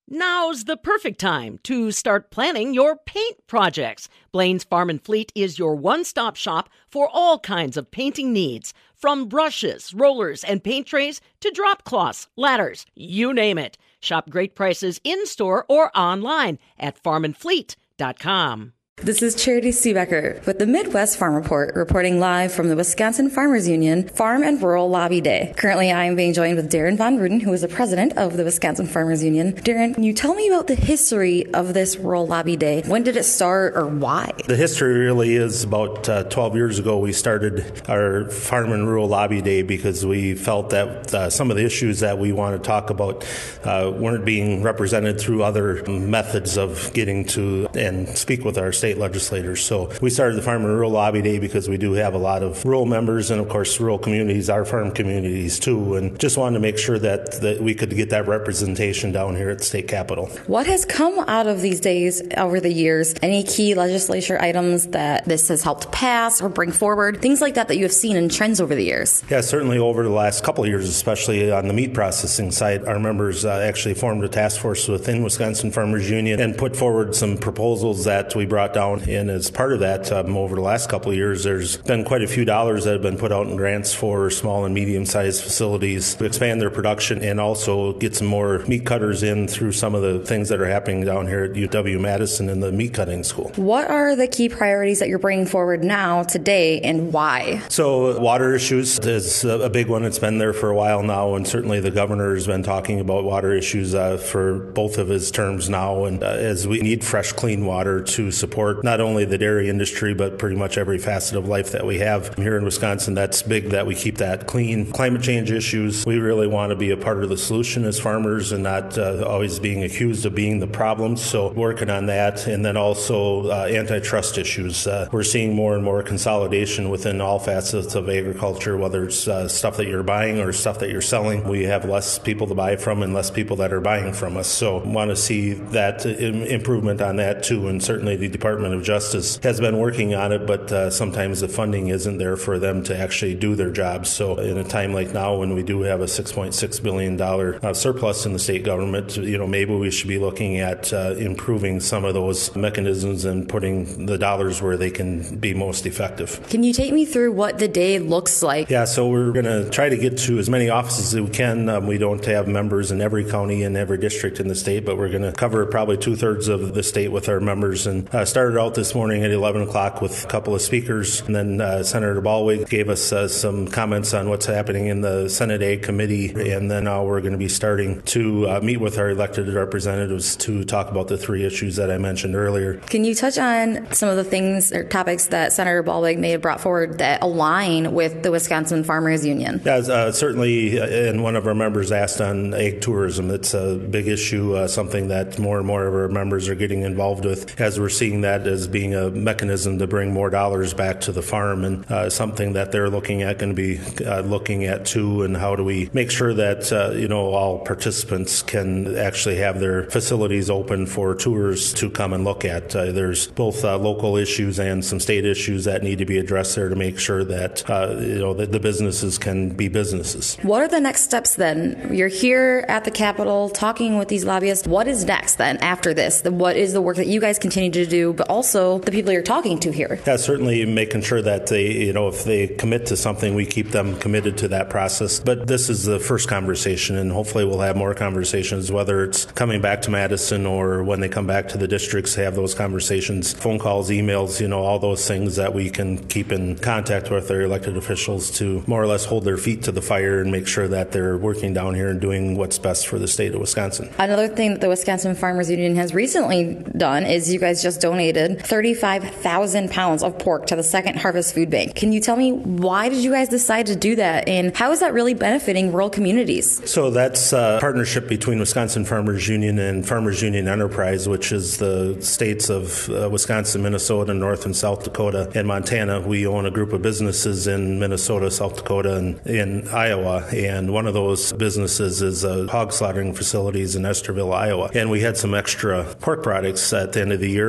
Now's the perfect time to start planning your paint projects. Blaine's Farm and Fleet is your one-stop shop for all kinds of painting needs. From brushes, rollers, and paint trays to drop cloths, ladders, you name it. Shop great prices in-store or online at farmandfleet.com. This is Charity Seebecker with the Midwest Farm Report, reporting live from the Wisconsin Farmers Union Farm and Rural Lobby Day. Currently, I am being joined with Darren Von Ruden, who is the president of the Wisconsin Farmers Union. Darren, can you tell me about the history of this Rural Lobby Day? When did it start, or why? The history really is about 12 years ago. We started our Farm and Rural Lobby Day because we felt that some of the issues that we want to talk about weren't being represented through other methods of getting to and speak with our state legislators. So we started the Farm and Rural Lobby Day because we do have a lot of rural members and, of course, rural communities, our farm communities, too, and just wanted to make sure that we could get that representation down here at the state capitol. What has come out of these days over the years? Any key legislature items that this has helped pass or bring forward? Things like that you have seen in trends over the years? Yeah, certainly over the last couple of years, especially on the meat processing side, our members actually formed a task force within Wisconsin Farmers Union and put forward some proposals that we brought down. And as part of that, over the last couple of years, there's been quite a few dollars that have been put out in grants for small and medium-sized facilities to expand their production and also get some more meat cutters in through some of the things that are happening down here at UW-Madison in the meat cutting school. What are the key priorities that you're bringing forward now, today, and why? So water issues is a big one. It's been there for a while now, and certainly the governor has been talking about water issues for both of his terms now. And as we need fresh, clean water to support not only the dairy industry, but pretty much every facet of life that we have here in Wisconsin, that's big that we keep that clean. Climate change issues, we really want to be a part of the solution as farmers and not always being accused of being the problem. So working on that. And then also antitrust issues. We're seeing more and more consolidation within all facets of agriculture, whether it's stuff that you're buying or stuff that you're selling. We have less people to buy from and less people that are buying from us. So want to see that improvement on that too. And certainly the Department of Justice has been working on it, but sometimes the funding isn't there for them to actually do their jobs. So in a time like now when we do have a $6.6 billion surplus in the state government, maybe we should be looking at improving some of those mechanisms and putting the dollars where they can be most effective. Can you take me through what the day looks like? Yeah, so we're going to try to get to as many offices as we can. We don't have members in every county and every district in the state, but we're going to cover probably 2/3 of the state with our members and started out this morning at 11 o'clock with a couple of speakers. And then Senator Ballweg gave us some comments on what's happening in the Senate Ag Committee. And then now we're going to be starting to meet with our elected representatives to talk about the three issues that I mentioned earlier. Can you touch on some of the things or topics that Senator Ballweg may have brought forward that align with the Wisconsin Farmers Union? Yeah, certainly, and one of our members asked on ag tourism. It's a big issue, something that more and more of our members are getting involved with, as we're seeing that as being a mechanism to bring more dollars back to the farm, and something that they're looking at, going to be looking at too, and how do we make sure that all participants can actually have their facilities open for tours to come and look at. There's both local issues and some state issues that need to be addressed there to make sure that that the businesses can be businesses. What are the next steps then? You're here at the Capitol talking with these lobbyists. What is next then after this? What is the work that you guys continue to do, but also the people you're talking to here? Yeah, certainly making sure that they, if they commit to something, we keep them committed to that process. But this is the first conversation, and hopefully we'll have more conversations, whether it's coming back to Madison or when they come back to the districts, have those conversations, phone calls, emails, all those things that we can keep in contact with our elected officials to more or less hold their feet to the fire and make sure that they're working down here and doing what's best for the state of Wisconsin. Another thing that the Wisconsin Farmers Union has recently done is you guys just donated 35,000 pounds of pork to the Second Harvest Food Bank. Can you tell me why did you guys decide to do that, and how is that really benefiting rural communities? So that's a partnership between Wisconsin Farmers Union and Farmers Union Enterprise, which is the states of Wisconsin, Minnesota, North and South Dakota, and Montana. We own a group of businesses in Minnesota, South Dakota, and in Iowa, and one of those businesses is hog slaughtering facilities in Esterville, Iowa. And we had some extra pork products at the end of the year and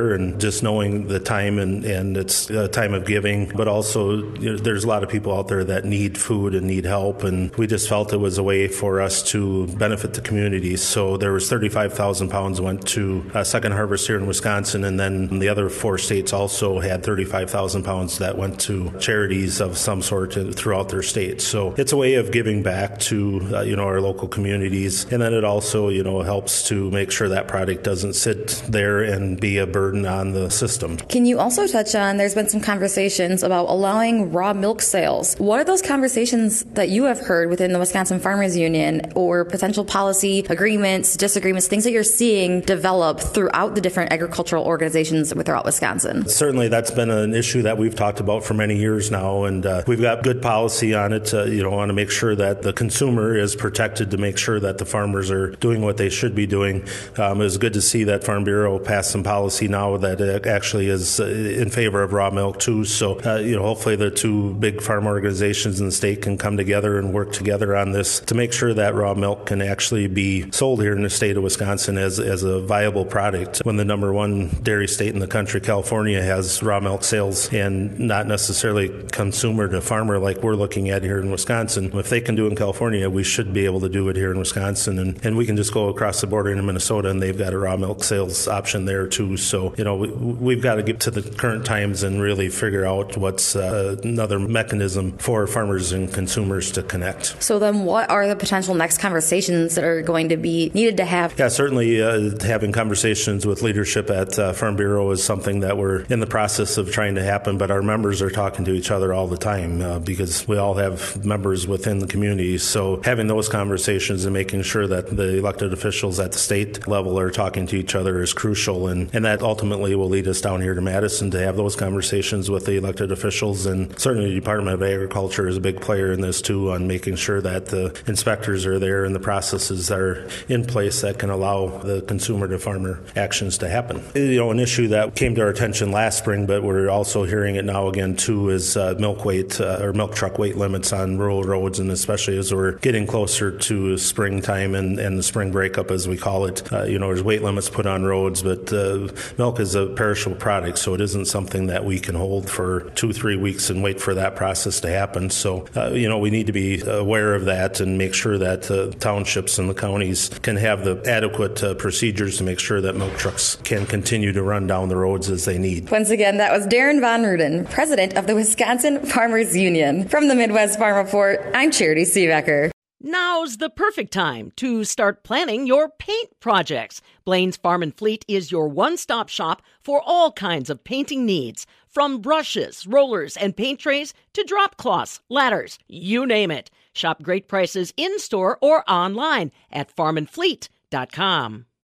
just knowing the time and it's a time of giving, but also there's a lot of people out there that need food and need help, and we just felt it was a way for us to benefit the community. So there was 35,000 pounds went to Second Harvest here in Wisconsin, and then the other 4 states also had 35,000 pounds that went to charities of some sort throughout their states. So it's a way of giving back to our local communities, and then it also helps to make sure that product doesn't sit there and be a burden on the system. Can you also touch on, there's been some conversations about allowing raw milk sales. What are those conversations that you have heard within the Wisconsin Farmers Union, or potential policy agreements, disagreements, things that you're seeing develop throughout the different agricultural organizations throughout Wisconsin? Certainly that's been an issue that we've talked about for many years now, and we've got good policy on it. Want to make sure that the consumer is protected, to make sure that the farmers are doing what they should be doing. It was good to see that Farm Bureau passed some policy now that actually is in favor of raw milk too. So, hopefully the 2 big farm organizations in the state can come together and work together on this to make sure that raw milk can actually be sold here in the state of Wisconsin as a viable product. When the number 1 dairy state in the country, California, has raw milk sales and not necessarily consumer to farmer like we're looking at here in Wisconsin. If they can do it in California, we should be able to do it here in Wisconsin, and we can just go across the border into Minnesota and they've got a raw milk sales option there too. So, we've got to get to the current times and really figure out what's another mechanism for farmers and consumers to connect. So then what are the potential next conversations that are going to be needed to have? Yeah, certainly having conversations with leadership at Farm Bureau is something that we're in the process of trying to happen, but our members are talking to each other all the time because we all have members within the community. So having those conversations and making sure that the elected officials at the state level are talking to each other is crucial, and that ultimately will lead us down here to Madison to have those conversations with the elected officials. And certainly the Department of Agriculture is a big player in this too, on making sure that the inspectors are there and the processes are in place that can allow the consumer to farmer actions to happen. An issue that came to our attention last spring, but we're also hearing it now again too, is milk weight or milk truck weight limits on rural roads, and especially as we're getting closer to springtime and the spring breakup, as we call it. There's weight limits put on roads, but milk is a perishable product, so it isn't something that we can hold for 2-3 weeks and wait for that process to happen. So, we need to be aware of that and make sure that the townships and the counties can have the adequate procedures to make sure that milk trucks can continue to run down the roads as they need. Once again, that was Darren Von Ruden, president of the Wisconsin Farmers Union. From the Midwest Farm Report, I'm Charity Seebecker. Now's the perfect time to start planning your paint projects. Blaine's Farm and Fleet is your one-stop shop for all kinds of painting needs. From brushes, rollers, and paint trays to drop cloths, ladders, you name it. Shop great prices in-store or online at farmandfleet.com.